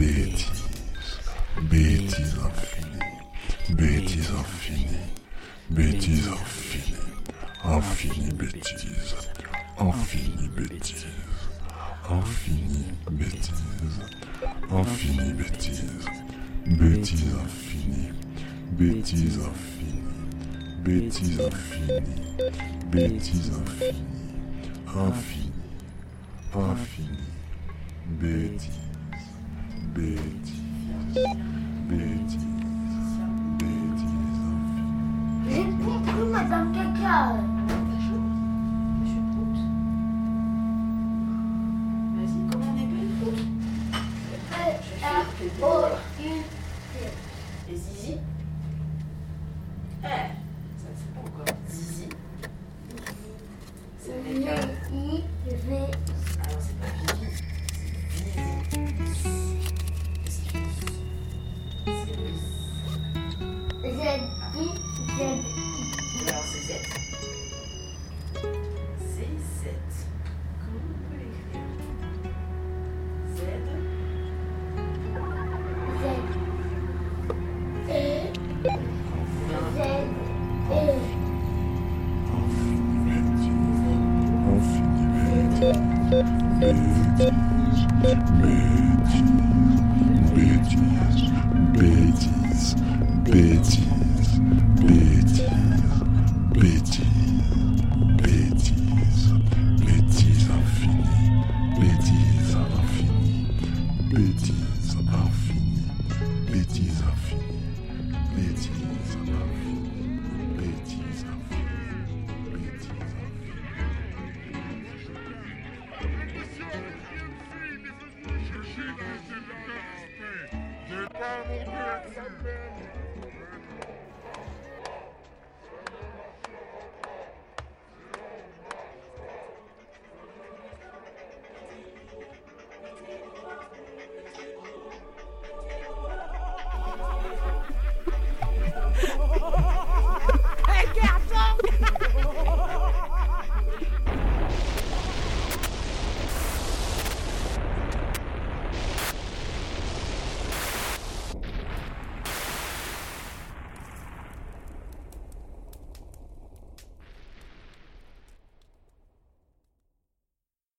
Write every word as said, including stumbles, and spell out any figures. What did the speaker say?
bêtise, bêtise infinie, bêtise infinie, bêtise infinie, infinie bêtise, infinie bêtise, infinie bêtise, infinie bêtise, bêtise infinie, bêtise infinie, bêtise infinie, bêtise infinie, infinie, infinie, bêtise, bêtise, bêtise, bêtise infinie. J'ai compris, Madame Caca. Vas-y, comment on appelle? R O U T. Et Zizi? Eh, ça ne sait pas encore. Zizi. C'est avec un... V I V. Alors c'est pas Vivi, c'est Zizi. Qu'est-ce que c'est? C'est le... Z I Z I. Alors c'est Z. C'est Z. Comment on peut l'écrire? Z. Z. E. Z. E. Bêtise, bêtise, bêtise, bêtise, bêtise, bêtise infinie, bêtise infinie, bêtise infinie, bêtise infinie, bêtise infinie.